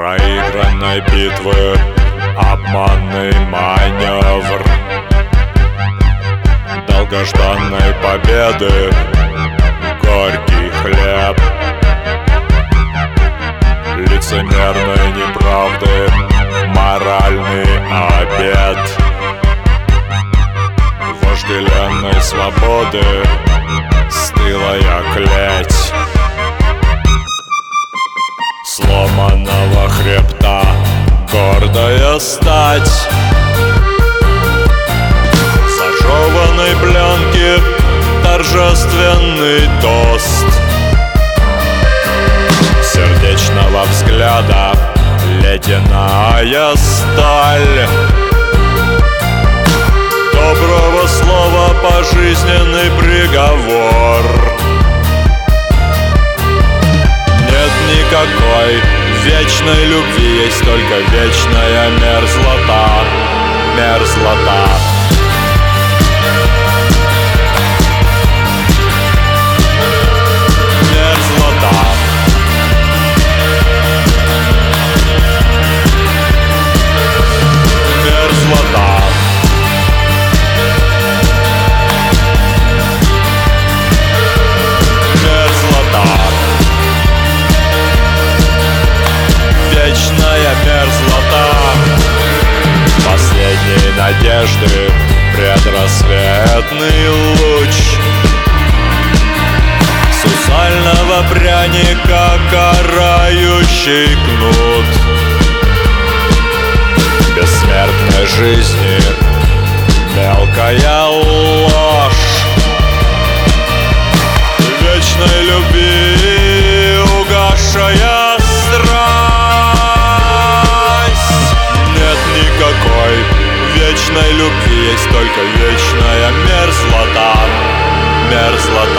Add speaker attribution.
Speaker 1: проигранной битвы обманный маневр, долгожданной победы горький хлеб, лицемерной неправды моральный обет, вожделенной свободы стылая клеть, сломанного хребта гордая стать, зажеванной пленки торжественный тост, сердечного взгляда ледяная сталь, доброго слова пожизненный приговор. Нет никакой вечной любви, есть только вечная мерзлота, мерзлота. Вечная мерзлота последней надежды, предрассветный луч сусального пряника карающий кнут бессмертной жизни мелкая ложь, вечной любви угасшая вечной любви, есть только вечная мерзлота, мерзлота.